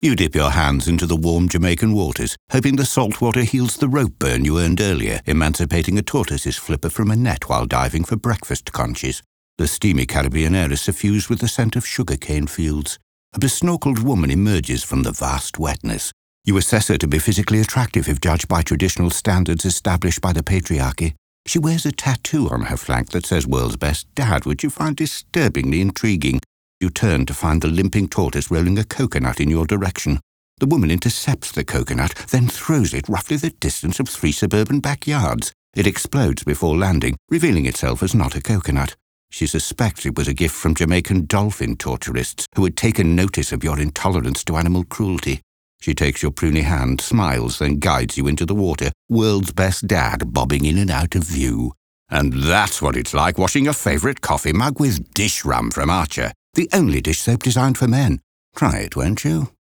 You dip your hands into the warm Jamaican waters, hoping the salt water heals the rope burn you earned earlier, emancipating a tortoise's flipper from a net while diving for breakfast conches. The steamy Caribbean air is suffused with the scent of sugarcane fields. A besnorkeled woman emerges from the vast wetness. You assess her to be physically attractive if judged by traditional standards established by the patriarchy. She wears a tattoo on her flank that says "World's Best Dad," which you find disturbingly intriguing. You turn to find the limping tortoise rolling a coconut in your direction. The woman intercepts the coconut, then throws it roughly the distance of 3 suburban backyards. It explodes before landing, revealing itself as not a coconut. She suspects it was a gift from Jamaican dolphin torturists who had taken notice of your intolerance to animal cruelty. She takes your pruny hand, smiles, then guides you into the water, World's Best Dad bobbing in and out of view. And that's what it's like washing your favourite coffee mug with dish rum from Archer, the only dish soap designed for men. Try it, won't you?